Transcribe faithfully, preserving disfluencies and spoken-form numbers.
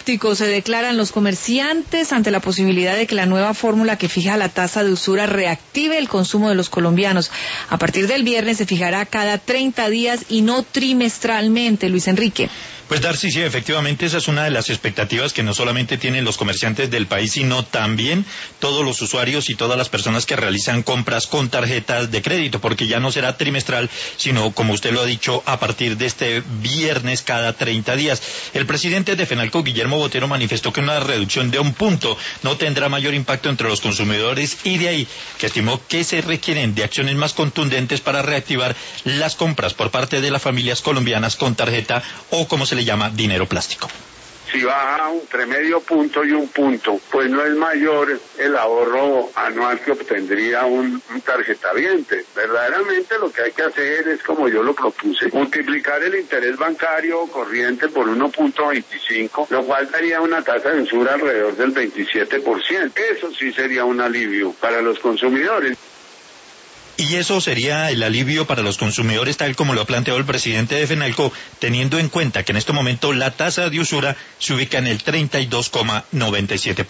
escépticos se declaran los comerciantes ante la posibilidad de que la nueva fórmula que fija la tasa de usura reactive el consumo de los colombianos. A partir del viernes se fijará cada treinta días y no trimestralmente. Luis Enrique. Pues Darcy, sí, efectivamente esa es una de las expectativas que no solamente tienen los comerciantes del país, sino también todos los usuarios y todas las personas que realizan compras con tarjetas de crédito, porque ya no será trimestral, sino, como usted lo ha dicho, a partir de este viernes cada treinta días. El presidente de FENALCO, Guillermo Botero, manifestó que una reducción de un punto no tendrá mayor impacto entre los consumidores y de ahí que estimó que se requieren de acciones más contundentes para reactivar las compras por parte de las familias colombianas con tarjeta o como se le llama dinero plástico. Si baja entre medio punto y un punto, pues no es mayor el ahorro anual que obtendría un, un tarjetaviente. Verdaderamente lo que hay que hacer es, como yo lo propuse, multiplicar el interés bancario corriente por uno punto veinticinco, lo cual daría una tasa de usura alrededor del veintisiete por ciento. Eso sí sería un alivio para los consumidores. Y eso sería el alivio para los consumidores, tal como lo ha planteado el presidente de FENALCO, teniendo en cuenta que en este momento la tasa de usura se ubica en el treinta y dos coma noventa y siete por ciento.